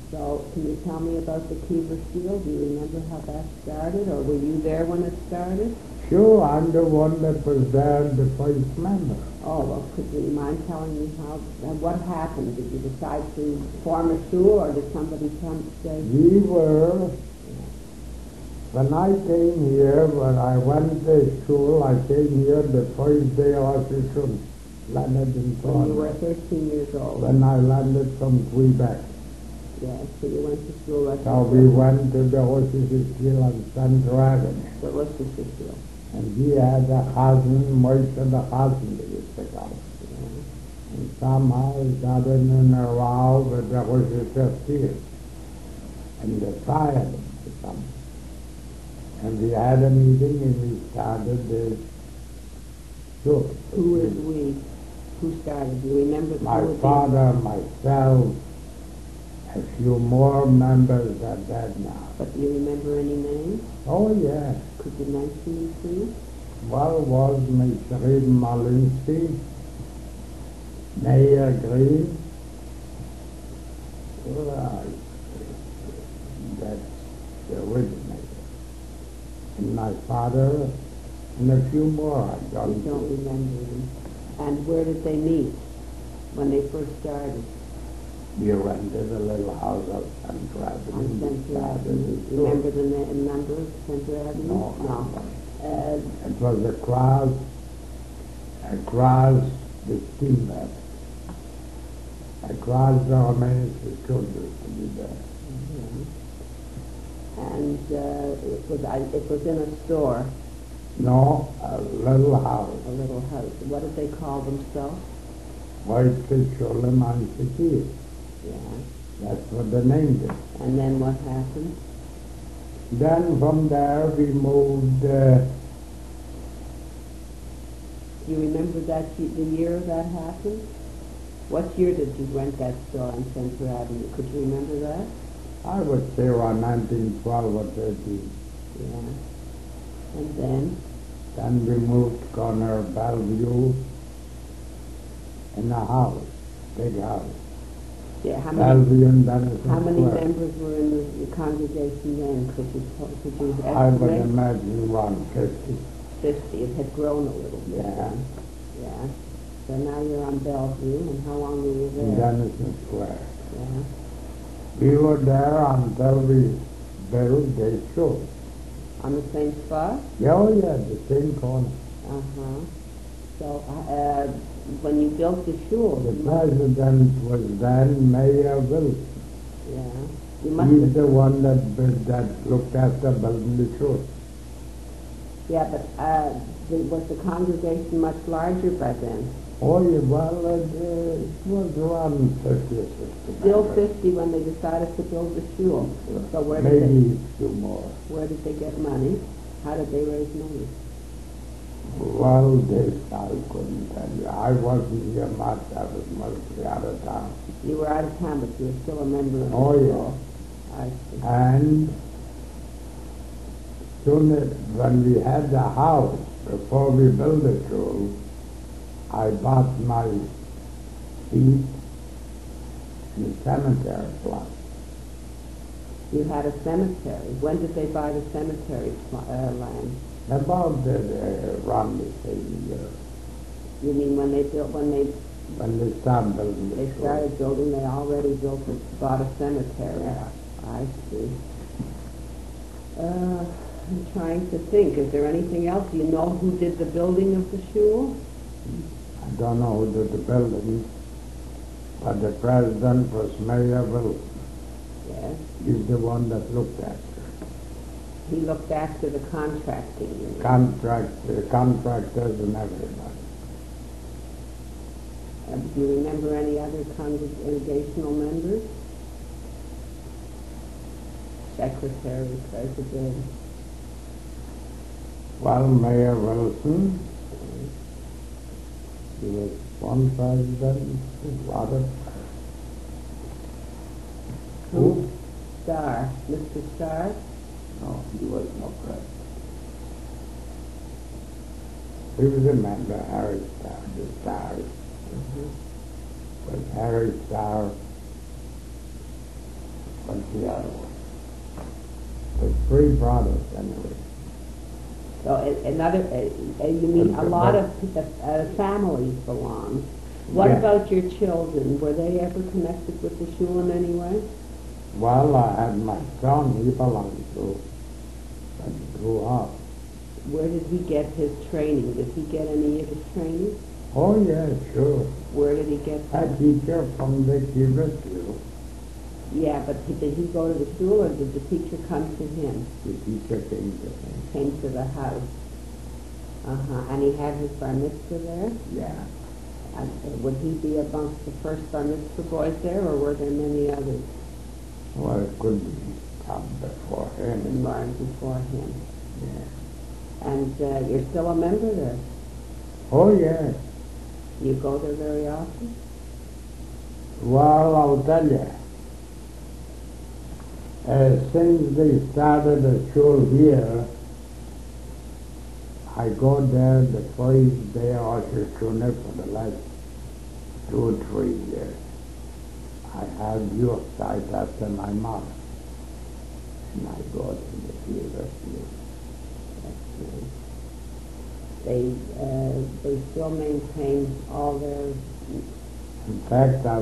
So can you tell me about the Kiever Steel? Do you remember how that started, or were you there when it started? Sure, I'm the one that was there, the first member. Oh, well, could you mind telling me what happened? Did you decide to form a school, or did somebody come to say? We were, when I came here, when I went to school, I came here the first day official landed in When you were Toronto. 13 years old. When I landed from Quebec. Yes, so you went to school at So we went to the Worcester School on Central Avenue. the Worcester School. And he had a cousin, most of the cousin they used to go. And somehow he got in a row with the Worcester School. And they fired him for something. And we had a meeting and we started the school. Who is we? Who started? Do you remember? My father, myself, a few more members are dead now. But do you remember any names? Oh, yeah. Could you mention them, please? Well, was Mr. Malinsky, Mayor Green, that's the originator, and my father, and a few more I You don't don't remember them. And where did they meet when they first started? We rented a little house out Central On Avenue. Central Avenue. Remember the number of Central Avenue? No. Uh, It was across the steamer, across the remains of the children to be there. and it was in a store, No, a little house, a little house. What did they call themselves? White Petroleum on Secure. Yeah. That's what the name is. And then what happened? Then from there we moved, Do you remember the year that happened? What year did you rent that store on Central Avenue? Could you remember that? I would say around 1912 or 13. Yeah. And Then we moved to corner Bellevue in a house, big house. yeah, how Bellevue and Denison How many Square. members were in the congregation then? Could you I would estimate? imagine around 50. 50. It had grown a little bit. Yeah. then. Yeah. So now you're on Bellevue, and how long were you In there? Denison Square. Yeah. We were there until we built the school. On the same spot? Oh yeah, the same corner. Uh-huh. So when you built the shul, The president was then Mayor Wilson. yeah, you must He's have, the one that looked after building the school. yeah, but was the congregation much larger by then? Oh yeah, well, it was around 50 or 60. Still members. 50 when they decided to build the shul. So where did Maybe a few more. where did they get money? How did they raise money? Well, this I couldn't tell you. I wasn't here much. I was mostly out of town. You were out of town, but you were still a member of the Oh, yeah. shul. I see. And soon as, when we had the house, before we built the school, I bought my seat in the cemetery plot. You had a cemetery. When did they buy the cemetery land? About around the same year. You mean when they When they started building the they school. started building, they already bought a cemetery. Yeah. I see. I'm trying to think. Is there anything else? Do you know who did the building of the shul? I don't know who did the building, but the president was Mayor Wilson. Yes. He's the one that looked at it. He looked after the contracting. You mean. The contractors and everybody. Do you remember any other congregational members? Secretary, president. Well, Mayor Wilson, he was one president, Robert. Who? Starr. Mr. Starr? No, he was no president. He was a member, Harry Starr, the Starr. Was Harry Starr, but the other one. There's three brothers anyway. So another, you mean a Okay, lot but- of families belong. What Yeah. about your children? Were they ever connected with the shul in any way? Well, I had my son, he belonged to, but he grew up. Where did he get his training? Did he get any Yiddish training? Oh, yeah, sure. Where did he get A that? teacher from the kibbutz, Yeah, but did he go to the shul or did the teacher come to him? the teacher came to him. Came to the house? And he had his bar mitzvah there? Yeah. And would he be amongst the first bar mitzvah boys there, or were there many others Well, it could be come before him. born before him? Yeah. And you're still a member there? Oh, yeah. You go there very often? Well, I'll tell you. Since they started the shul here, I go there the first day of Rosh Hashanah for the last 2 or 3 years. I have your side after my mother. And I go to the university. They still maintain all their In fact, I